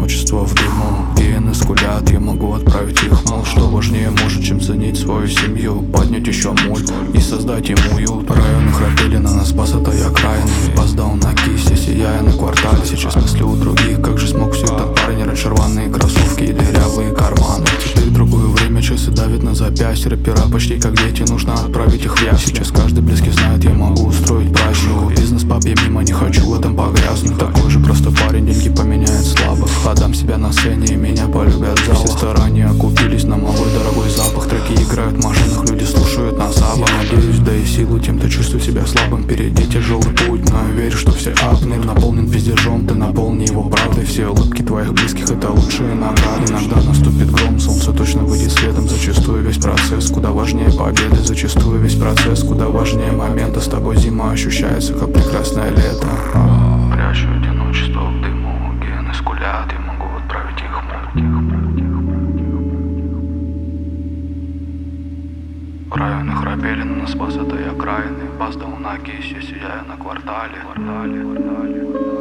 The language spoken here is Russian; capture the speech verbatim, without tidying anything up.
одиночество в дыму. Гены скулят, я могу отправить их в мол. Что важнее может, чем ценить свою семью, поднять еще мульт и создать им уют. Районы храпели, на нас спас этой окраины. Опоздал на кисти, сияя на квартале. Сейчас мысли у других, как же смог все этот парень. Раньше рваные кроссовки и дырявые карманы. Теперь другое время, часы давят на запястье. Рэпера почти как дети, нужно отправить их в яс. Сейчас каждый близкий знает, я могу устроить праздник. Бизнес пап, я мимо не хочу в этом погрязнуть. Такой же просто парень, деньги поменяет слабых. Отдам себя на сцене и меня полюбят в залах. Все старания окупились на малой дорогой запах. Треки играют в машинах, люди слушают на сабах. Я надеюсь, да и силу тем, кто чувствует себя слабым. Впереди тяжелый путь, но я верю, что все апнер наполнен пиздежом. Ты наполни его правдой. Все улыбки твоих близких — это лучшие награды. Иногда наступит гром, солнце точно выйдет следом. Зачастую весь процесс куда важнее победы. Зачастую весь процесс куда важнее момента. С тобой зима ощущается как прекрасное лето. Прячу одиночество в дыму. Гены скулят, я могу отправить их в муть. Районы храпели, на нас спас этой окраины. Опоздал на кисти, сияя на квартале.